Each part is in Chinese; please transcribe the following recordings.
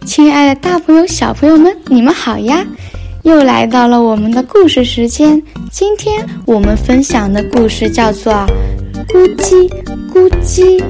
亲爱的大朋友小朋友们，你们好呀！又来到了我们的故事时间。今天我们分享的故事叫做咕叽咕叽。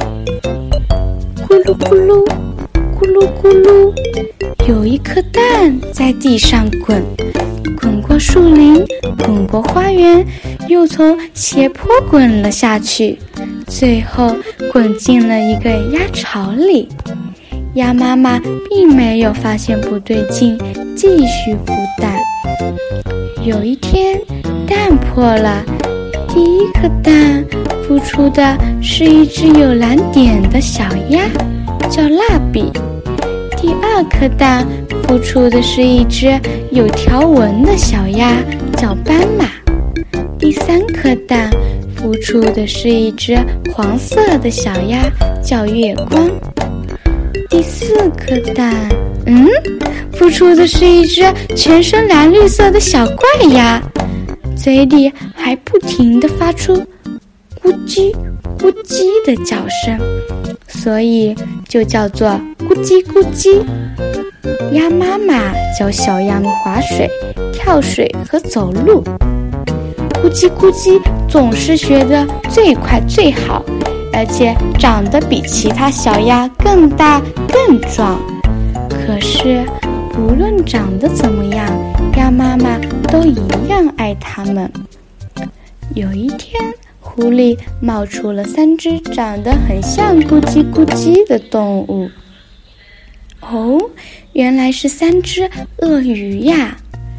咕噜咕噜咕噜咕噜，有一颗蛋在地上滚过树林，滚过花园，又从斜坡滚了下去，最后滚进了一个鸭巢里。鸭妈妈并没有发现不对劲，继续孵蛋。有一天，蛋破了，第一颗蛋孵出的是一只有蓝点的小鸭，叫蜡笔。第二颗蛋孵出的是一只有条纹的小鸭，叫斑马。第三颗蛋孵出的是一只黄色的小鸭，叫月光。第四颗蛋，孵出的是一只全身蓝绿色的小怪鸭，嘴里还不停地发出咕叽咕叽的叫声，所以就叫做咕叽咕叽。鸭妈妈教小鸭们划水、跳水和走路。咕叽咕叽总是学得最快最好，而且长得比其他小鸭更大更壮。可是不论长得怎么样，鸭妈妈都一样爱它们。有一天，湖里冒出了3只长得很像咕叽咕叽的动物。哦，原来是3只鳄鱼呀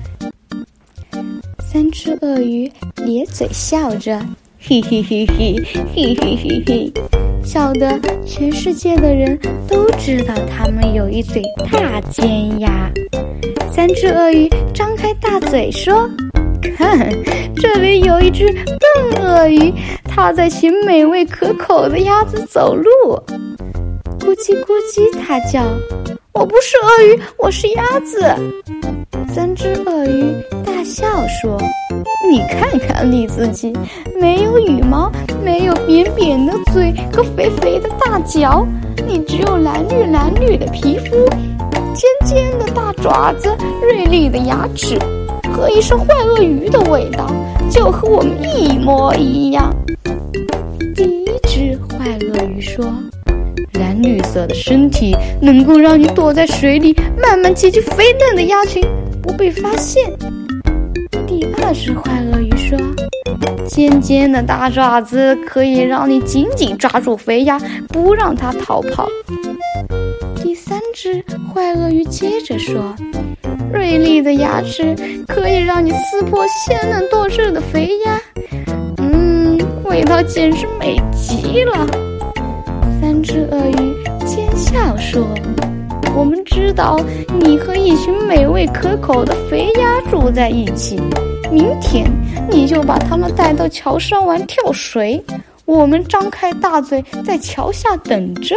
！3只鳄鱼咧嘴笑着，嘿嘿嘿嘿嘿嘿嘿嘿，笑得全世界的人都知道它们有一嘴大尖牙。3只鳄鱼张开大嘴说：“看，这里有一只笨鳄鱼，它在请美味可口的鸭子走路。”咕叽咕叽，它叫：“我不是鳄鱼，我是鸭子。”3只鳄鱼大笑说：“你看看你自己，没有羽毛，没有扁扁的嘴和肥肥的大脚，你只有蓝绿蓝绿的皮肤，尖尖的大爪子，锐利的牙齿，和一身坏鳄鱼的味道，就和我们一模一样。”第一只坏鳄鱼说：“蓝绿色的身体能够让你躲在水里，慢慢结起肥嫩的鸭群，不被发现。”第二只坏鳄鱼说：“尖尖的大爪子可以让你紧紧抓住肥鸭，不让它逃跑。”第三只坏鳄鱼接着说：“锐利的牙齿可以让你撕破鲜嫩多汁的肥鸭，味道简直美极了。”3只鳄鱼奸笑说：“我们知道你和一群美味可口的肥鸭住在一起，明天你就把它们带到桥上玩跳水，我们张开大嘴在桥下等着。”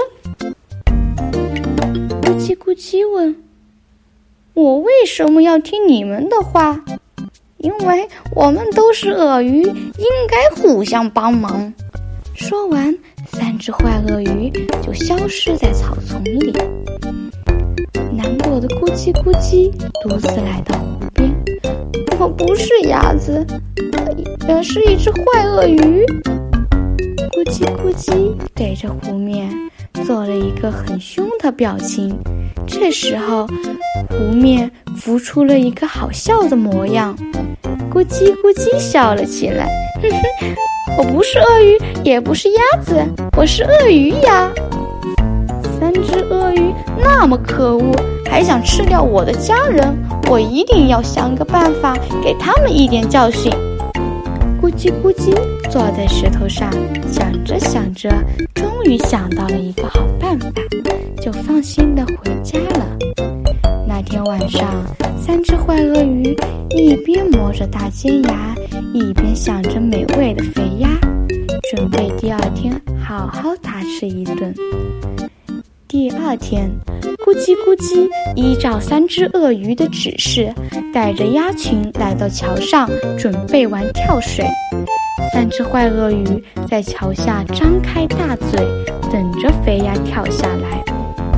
咕叽咕叽问：“我为什么要听你们的话？”“因为我们都是鳄鱼，应该互相帮忙。”说完，3只坏鳄鱼就消失在草丛里。难过的咕叽咕叽独自来到湖边。“我不是鸭子，而是一只坏鳄鱼。”咕叽咕叽对着湖面做了一个很凶的表情。这时候，湖面浮出了一个好笑的模样。咕叽咕叽笑了起来：“哼哼，我不是鳄鱼，也不是鸭子，我是鳄鱼呀！3只鳄鱼那么可恶，还想吃掉我的家人，我一定要想个办法给他们一点教训。”咕叽咕叽坐在石头上，想着想着，终于想到了一个好办法，就放心地回家了。那天晚上，3只坏鳄鱼一边磨着大尖牙，一边想着美味的肥鸭，准备第二天好好大吃一顿。第二天，咕叽咕叽依照3只鳄鱼的指示，带着鸭群来到桥上，准备玩跳水。3只坏鳄鱼在桥下张开大嘴，等着肥鸭跳下来。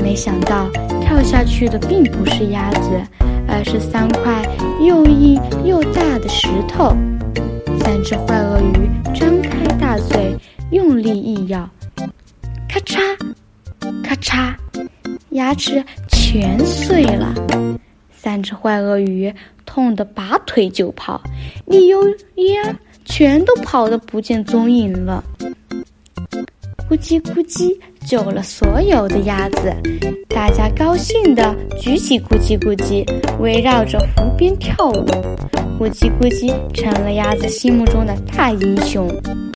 没想到跳下去的并不是鸭子，而是3块又硬又大的石头。3只坏鳄鱼张开大嘴，用力一咬，咔嚓咔嚓，牙齿全碎了。3只坏鳄鱼痛得拔腿就跑，理由呀，全都跑得不见踪影了。咕叽咕叽救了所有的鸭子，大家高兴地举起咕叽咕叽，围绕着湖边跳舞。咕叽咕叽成了鸭子心目中的大英雄。